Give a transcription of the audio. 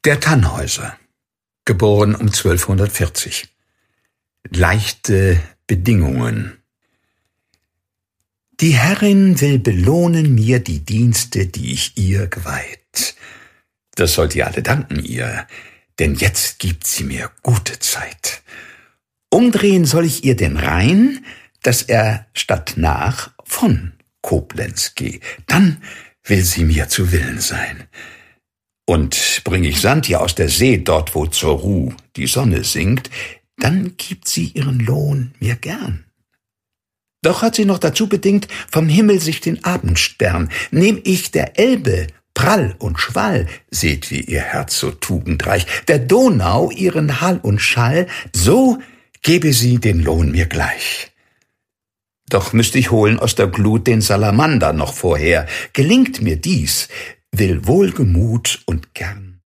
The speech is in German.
Der Tannhäuser, geboren um 1240. Leichte Bedingungen. Die Herrin will belohnen mir die Dienste, die ich ihr geweiht. Das sollt ihr alle danken ihr, denn jetzt gibt sie mir gute Zeit. Umdrehen soll ich ihr den Rhein, dass er statt nach von Koblenz geh. Dann will sie mir zu Willen sein. Und bring ich Sand hier aus der See, dort wo zur Ruh die Sonne sinkt, dann gibt sie ihren Lohn mir gern. Doch hat sie noch dazu bedingt, vom Himmel sich den Abendstern, nehm ich der Elbe Prall und Schwall, seht wie ihr Herz so tugendreich, der Donau ihren Hall und Schall, so gebe sie den Lohn mir gleich. Doch müsst ich holen aus der Glut den Salamander noch vorher. Gelingt mir dies, will wohlgemut und gern